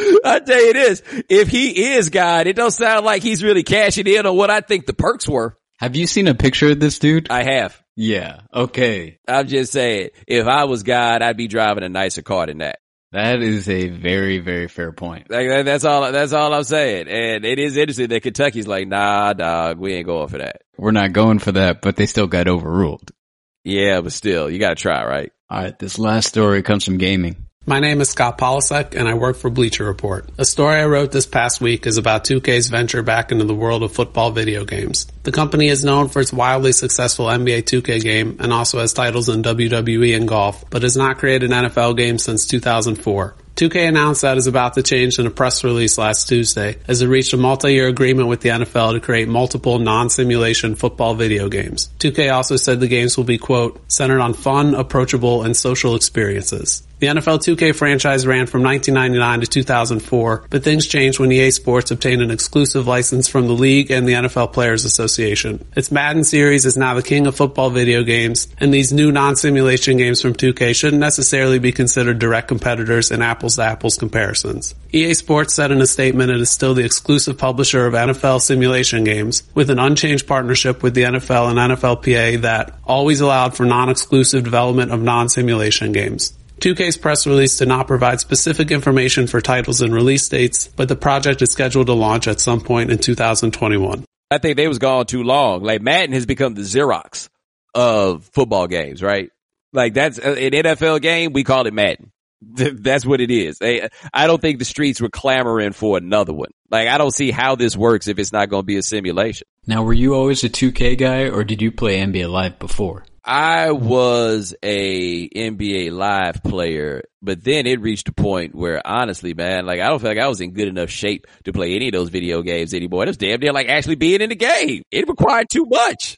I tell you this, if he is God, it don't sound like he's really cashing in on what I think the perks were. Have you seen a picture of this dude? I have. Yeah. Okay. I'm just saying, if I was God, I'd be driving a nicer car than that. That is a very, very fair point. Like, that's all I'm saying. And it is interesting that Kentucky's like, nah, dog, we ain't going for that. We're not going for that, but they still got overruled. Yeah, but still, you gotta try, right? All right. This last story comes from gaming. My name is Scott Polasek, and I work for Bleacher Report. A story I wrote this past week is about 2K's venture back into the world of football video games. The company is known for its wildly successful NBA 2K game and also has titles in WWE and golf, but has not created an NFL game since 2004. 2K announced that is about to change in a press release last Tuesday, as it reached a multi-year agreement with the NFL to create multiple non-simulation football video games. 2K also said the games will be, quote, centered on fun, approachable, and social experiences. The NFL 2K franchise ran from 1999 to 2004, but things changed when EA Sports obtained an exclusive license from the league and the NFL Players Association. Its Madden series is now the king of football video games, and these new non-simulation games from 2K shouldn't necessarily be considered direct competitors in apples-to-apples comparisons. EA Sports said in a statement it is still the exclusive publisher of NFL simulation games, with an unchanged partnership with the NFL and NFLPA that always allowed for non-exclusive development of non-simulation games. 2K's press release did not provide specific information for titles and release dates, but the project is scheduled to launch at some point in 2021. I think they was gone too long. Like, Madden has become the Xerox of football games, right? Like, that's an NFL game, we call it Madden. That's what it is. I don't think the streets were clamoring for another one. Like, I don't see how this works if it's not going to be a simulation. Now, were you always a 2K guy, or did you play NBA Live before? I was a NBA Live player, but then it reached a point where, honestly, man, like, I don't feel like I was in good enough shape to play any of those video games anymore. It was damn near like actually being in the game. It required too much.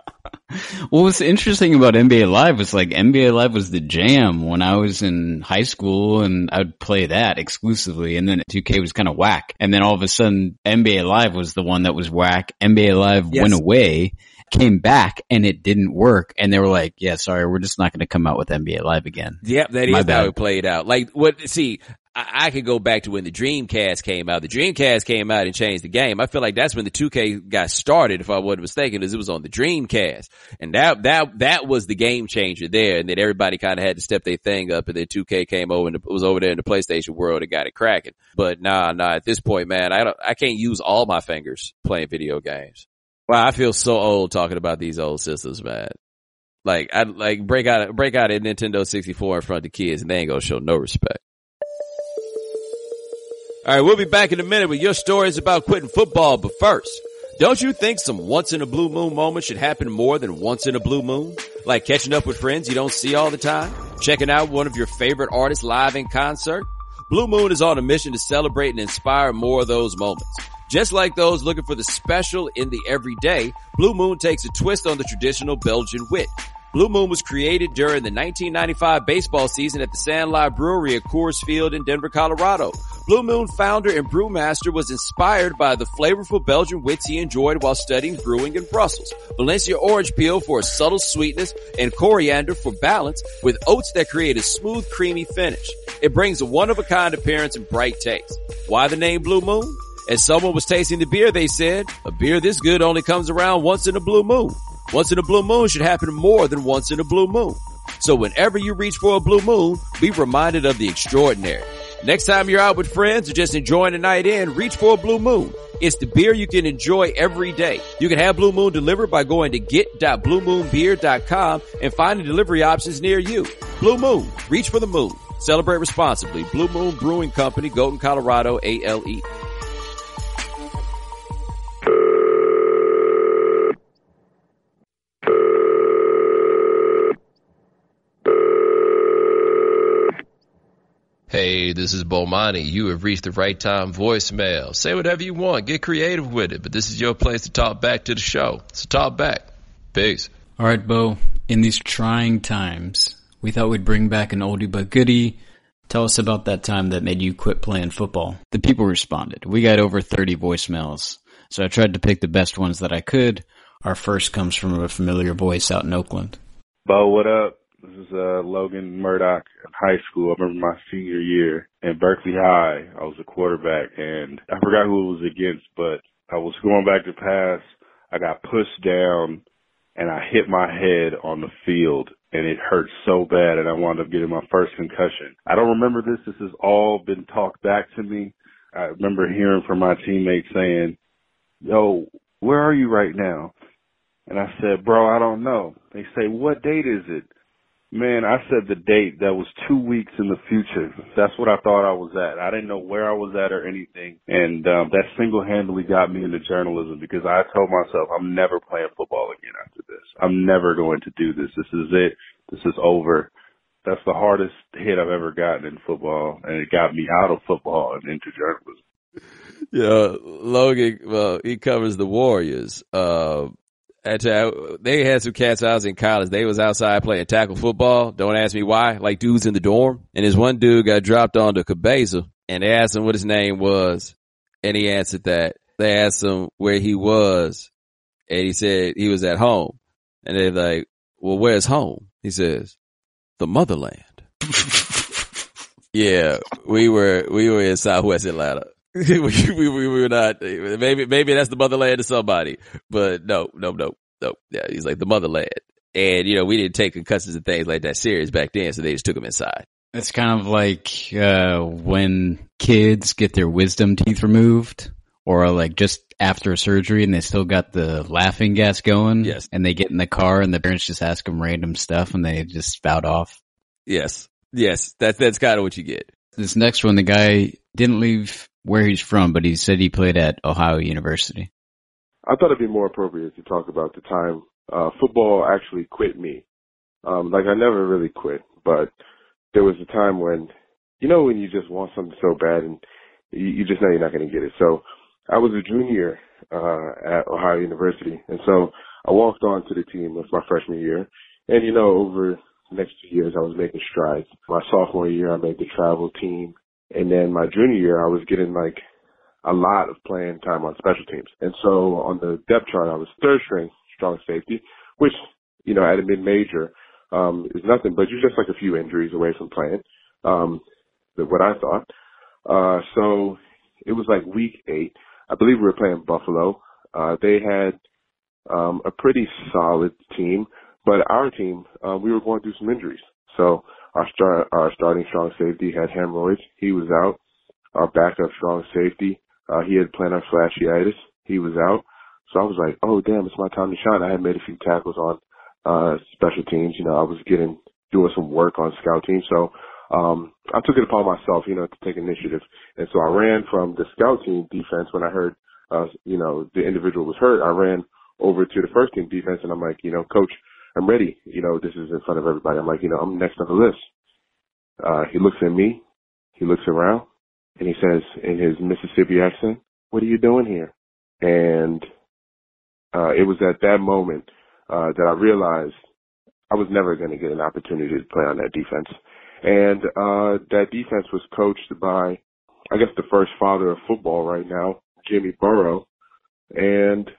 Well, what's interesting about NBA Live was like NBA Live was the jam when I was in high school, and I'd play that exclusively, and then 2K was kind of whack. And then all of a sudden NBA Live was the one that was whack. NBA Live went away, came back, and it didn't work. And they were like, yeah, sorry, we're just not going to come out with NBA Live again. Yep, that is how it played out. Like, I could go back to when the Dreamcast came out. The Dreamcast came out and changed the game. I feel like that's when the 2K got started, if I wasn't mistaken, because it was on the Dreamcast. And that was the game changer there. And then everybody kind of had to step their thing up, and then 2K came over and was over there in the PlayStation world and got it cracking. But nah, at this point, man, I can't use all my fingers playing video games. Wow, I feel so old talking about these old systems, man. Like, I like break out a Nintendo 64 in front of the kids, and they ain't gonna show no respect. All right, we'll be back in a minute with your stories about quitting football, but first, don't you think some once-in-a-blue moon moments should happen more than once in a blue moon? Like catching up with friends you don't see all the time? Checking out one of your favorite artists live in concert? Blue Moon is on a mission to celebrate and inspire more of those moments. Just like those looking for the special in the everyday, Blue Moon takes a twist on the traditional Belgian wit. Blue Moon was created during the 1995 baseball season at the Sandlot Brewery at Coors Field in Denver, Colorado. Blue Moon founder and brewmaster was inspired by the flavorful Belgian wits he enjoyed while studying brewing in Brussels. Valencia orange peel for a subtle sweetness and coriander for balance, with oats that create a smooth, creamy finish. It brings a one-of-a-kind appearance and bright taste. Why the name Blue Moon? As someone was tasting the beer, they said, a beer this good only comes around once in a blue moon. Once in a blue moon should happen more than once in a blue moon. So whenever you reach for a blue moon, be reminded of the extraordinary. Next time you're out with friends or just enjoying a night in, reach for a Blue Moon. It's the beer you can enjoy every day. You can have Blue Moon delivered by going to get.bluemoonbeer.com and finding delivery options near you. Blue Moon, reach for the moon. Celebrate responsibly. Blue Moon Brewing Company, Golden, Colorado, ALE. Hey, this is Bomani. You have reached the right time voicemail. Say whatever you want. Get creative with it. But this is your place to talk back to the show. So talk back. Peace. All right, Bo. In these trying times, we thought we'd bring back an oldie but goodie. Tell us about that time that made you quit playing football. The people responded. We got over 30 voicemails, so I tried to pick the best ones that I could. Our first comes from a familiar voice out in Oakland. Bo, what up? This is Logan Murdoch in high school. I remember my senior year in Berkeley High. I was a quarterback, and I forgot who it was against, but I was going back to pass. I got pushed down, and I hit my head on the field, and it hurt so bad, and I wound up getting my first concussion. I don't remember this. This has all been talked back to me. I remember hearing from my teammates saying, "Yo, where are you right now?" And I said, "Bro, I don't know." They say, "What date is it?" Man, I said the date that was 2 weeks in the future. That's what I thought I was at. I didn't know where I was at or anything. And that single-handedly got me into journalism because I told myself I'm never playing football again after this. I'm never going to do this. This is it. This is over. That's the hardest hit I've ever gotten in football, and it got me out of football and into journalism. Yeah, Logan, well, he covers the Warriors. They had some cats when I was in college. They was outside playing tackle football. Don't ask me why. Like dudes in the dorm. And this one dude got dropped onto Cabeza, and they asked him what his name was, and he answered that. They asked him where he was, and he said he was at home. And they're like, "Well, where's home?" He says, "The motherland." Yeah, we were in Southwest Atlanta. we were not, maybe that's the motherland to somebody, but no. Yeah, he's like the motherland. And, we didn't take concussions and things like that serious back then, so they just took him inside. It's kind of like, when kids get their wisdom teeth removed, or like just after a surgery and they still got the laughing gas going. Yes. And they get in the car and the parents just ask them random stuff and they just spout off. Yes. That's kind of what you get. This next one, the guy didn't leave where he's from, but he said he played at Ohio University. I thought it'd be more appropriate to talk about the time football actually quit me. I never really quit, but there was a time when you just want something so bad and you just know you're not going to get it. So I was a junior at Ohio University, and so I walked on to the team with my freshman year. And, over the next 2 years, I was making strides. My sophomore year, I made the travel team. And then my junior year, I was getting a lot of playing time on special teams. And so on the depth chart, I was third string strong safety, which, at a mid-major, is nothing, but you're just a few injuries away from playing, what I thought. So it was week 8. I believe we were playing Buffalo. They had a pretty solid team, but our team, we were going through some injuries. So our starting strong safety had hemorrhoids. He was out. Our backup strong safety, he had plantar fasciitis. He was out. So I was like, oh, damn, it's my time to shine. I had made a few tackles on special teams. I was doing some work on scout teams. So I took it upon myself, to take initiative. And so I ran from the scout team defense when I heard, the individual was hurt. I ran over to the first team defense, and I'm like, Coach, I'm ready. This is in front of everybody. I'm like, I'm next on the list. He looks at me. He looks around, and he says in his Mississippi accent, "What are you doing here?" And it was at that moment that I realized I was never going to get an opportunity to play on that defense. And that defense was coached by, I guess, the first father of football right now, Jimmy Burrow. And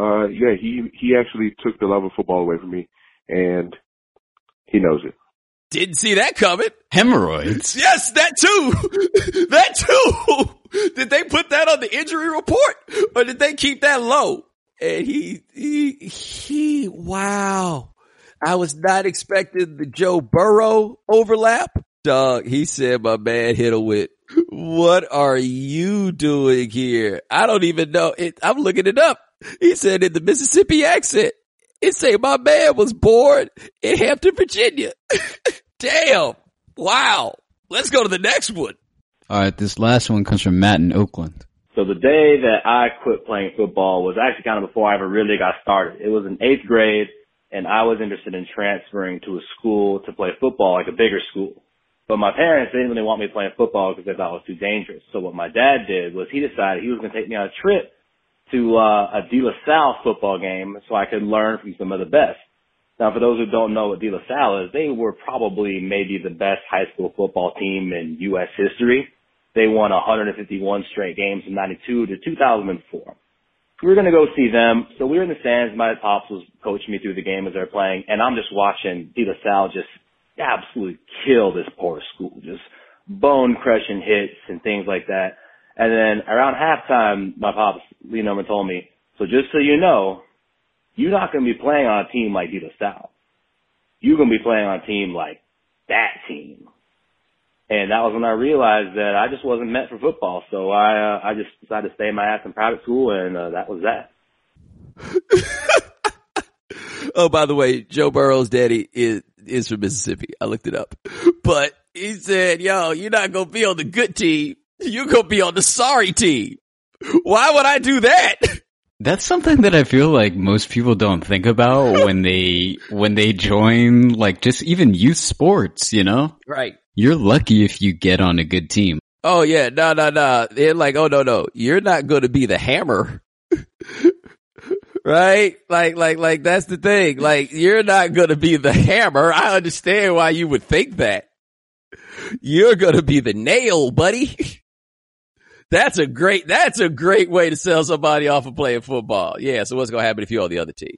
he actually took the love of football away from me, and he knows it. Didn't see that coming. Hemorrhoids? Yes, that too. That too. Did they put that on the injury report, or did they keep that low? And he, wow. I was not expecting the Joe Burrow overlap. Dog, he said my man hit him with, "What are you doing here?" I don't even know. I'm looking it up. He said in the Mississippi accent, it say my man was born in Hampton, Virginia. Damn. Wow. Let's go to the next one. All right, this last one comes from Matt in Oakland. So the day that I quit playing football was actually kind of before I ever really got started. It was in 8th grade, and I was interested in transferring to a school to play football, like a bigger school. But my parents, they didn't really want me playing football because they thought it was too dangerous. So what my dad did was he decided he was going to take me on a trip to a De La Salle football game so I could learn from some of the best. Now, for those who don't know what De La Salle is, they were probably maybe the best high school football team in U.S. history. They won 151 straight games from 92 to 2004. We were going to go see them. So we were in the stands. My pops was coaching me through the game as they were playing, and I'm just watching De La Salle just absolutely kill this poor school, just bone-crushing hits and things like that. And then around halftime, my pops leaned over and told me, so just so you know, you're not going to be playing on a team like De La Salle. You're going to be playing on a team like that team. And that was when I realized that I just wasn't meant for football. So I just decided to stay my ass in private school, and that was that. Oh, by the way, Joe Burrow's daddy is from Mississippi. I looked it up. But he said, yo, you're not going to be on the good team. You're going to be on the sorry team. Why would I do that? That's something that I feel like most people don't think about when they join, like, just even youth sports, you know? Right. You're lucky if you get on a good team. Oh, yeah. No. They're like, oh, no. You're not going to be the hammer. Right? Like, that's the thing. Like, you're not going to be the hammer. I understand why you would think that. You're going to be the nail, buddy. That's a great way to sell somebody off of playing football. Yeah. So what's going to happen if you're on the other team?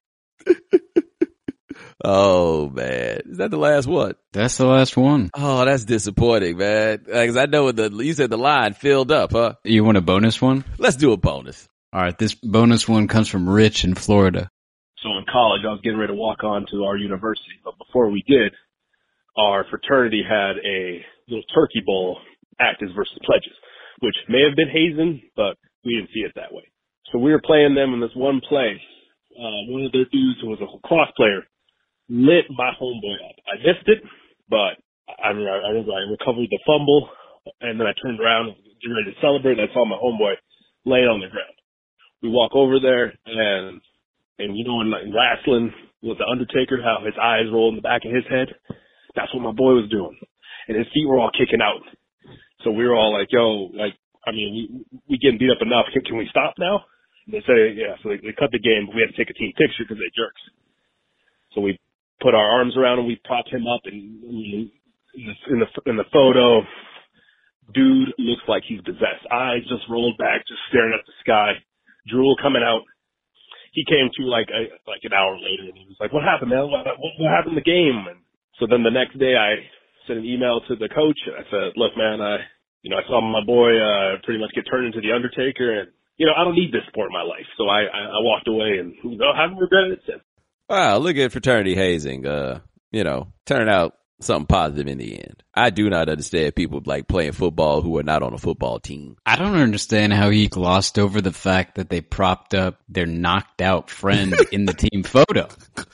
Oh man. Is that the last one? That's the last one. Oh, that's disappointing, man. Cause I know you said the line filled up, huh? You want a bonus one? Let's do a bonus. All right. This bonus one comes from Rich in Florida. So in college, I was getting ready to walk on to our university, but before we did, our fraternity had a little turkey bowl, actors versus pledges, which may have been hazing, but we didn't see it that way. So we were playing them in this one play. One of their dudes who was a lacrosse player lit my homeboy up. I missed it, but I remember I recovered the fumble, and then I turned around and was ready to celebrate, and I saw my homeboy laying on the ground. We walk over there, and you know, in wrestling with the Undertaker, how his eyes roll in the back of his head, that's what my boy was doing. And his feet were all kicking out. So we were all like, yo, like, I mean, we getting beat up enough. Can we stop now? And they say, yeah. So they cut the game, but we had to take a team picture because they jerks. So we put our arms around him. We propped him up, and in the photo, dude looks like he's possessed. Eyes just rolled back, just staring at the sky, drool coming out. He came to like an hour later, and he was like, "What happened, man? What happened in the game?" And so then the next day, I sent an email to the coach. I said, "Look, man, I saw my boy pretty much get turned into the Undertaker, and I don't need this sport in my life." So I walked away, and haven't regretted it since. Wow, look at fraternity hazing. Turning out something positive in the end. I do not understand people like playing football who are not on a football team. I don't understand how he glossed over the fact that they propped up their knocked out friend in the team photo.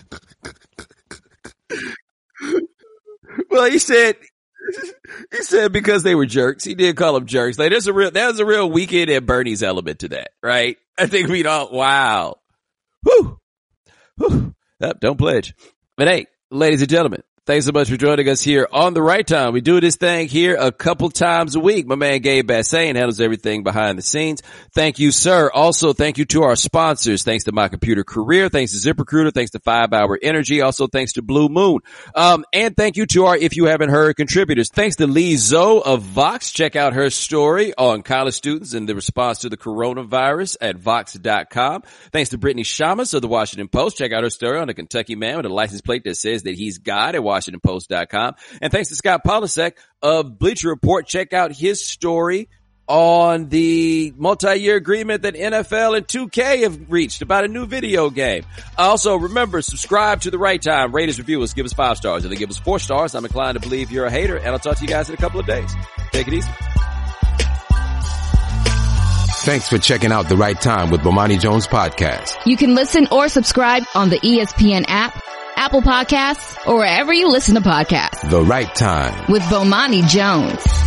Well, he said because they were jerks. He did call them jerks. Like there's a real Weekend at Bernie's element to that, right? I think we don't. Wow. Whew. Don't pledge. But hey, ladies and gentlemen, thanks so much for joining us here on The Right Time. We do this thing here a couple times a week. My man Gabe Bassain handles everything behind the scenes. Thank you, sir. Also, thank you to our sponsors. Thanks to My Computer Career. Thanks to ZipRecruiter. Thanks to 5 Hour Energy. Also, thanks to Blue Moon. And thank you to our If You Haven't Heard contributors. Thanks to Lee Zoe of Vox. Check out her story on college students and the response to the coronavirus at Vox.com. Thanks to Brittany Shamas of the Washington Post. Check out her story on a Kentucky man with a license plate that says that he's God at WashingtonPost.com. And thanks to Scott Polasek of Bleacher Report. Check out his story on the multi-year agreement that NFL and 2K have reached about a new video game. Also, remember, subscribe to The Right Time. Rate us, review us, give us 5 stars. If they give us 4 stars, I'm inclined to believe you're a hater, and I'll talk to you guys in a couple of days. Take it easy. Thanks for checking out The Right Time with Bomani Jones Podcast. You can listen or subscribe on the ESPN app, Apple Podcasts, or wherever you listen to podcasts. The Right Time with Bomani Jones.